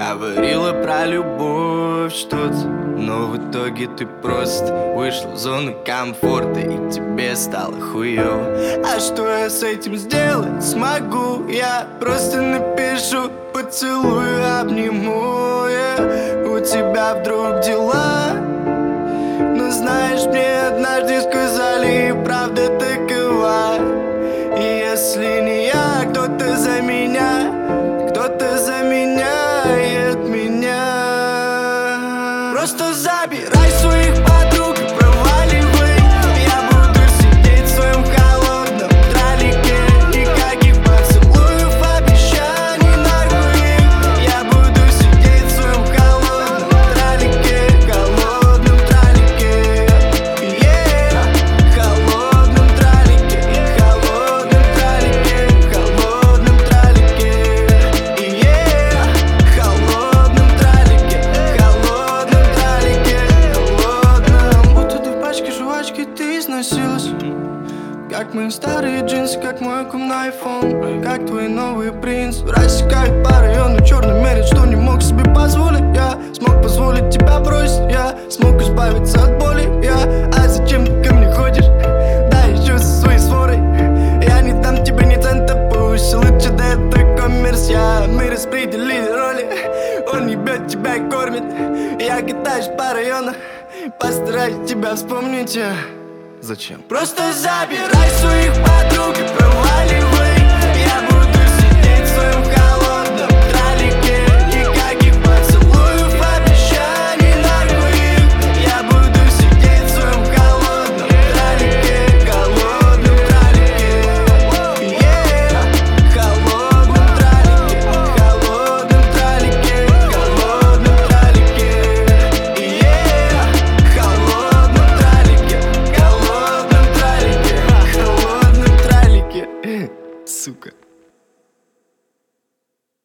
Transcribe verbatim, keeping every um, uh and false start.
Говорила про любовь что-то, но в итоге ты просто вышла в зону комфорта, и тебе стало хуёво. А что я с этим сделать смогу? Я просто напишу, поцелую, обниму я. У тебя вдруг дела? Но знаешь, мне однажды сказали, правда такова. И если не я, кто-то за меня, кто-то заменяет меня. Просто забирай своих подруг и проваливай. Я буду сидеть в своем холодном тралике. Никаких поцелуев, обещаний, нахуй. Я буду сидеть в своем холодном тралике, холодном тралике. Yeah. Холодном тралике, холодном тралике, холодном тралике. Yeah. Холодном тралике, холодном тралике, холодном. Будто ты в пачке жвачки, ты износилась. Как мои старые джинсы, как мой кумный айфон, как твой новый принц. Рассекает по району черный мерит, что не мог себе позволить. Я смог позволить тебя бросить, я смог избавиться от боли. Я, а зачем ты ко мне ходишь? Да еще со своей сворой. Я не дам тебе ни цента, пусть лучше да это коммерсия. Мы распределили роли, он ебет тебя и кормит. Я катаюсь по району, постараюсь тебя вспомнить. Зачем? Просто забирай своих подруг и проваливай.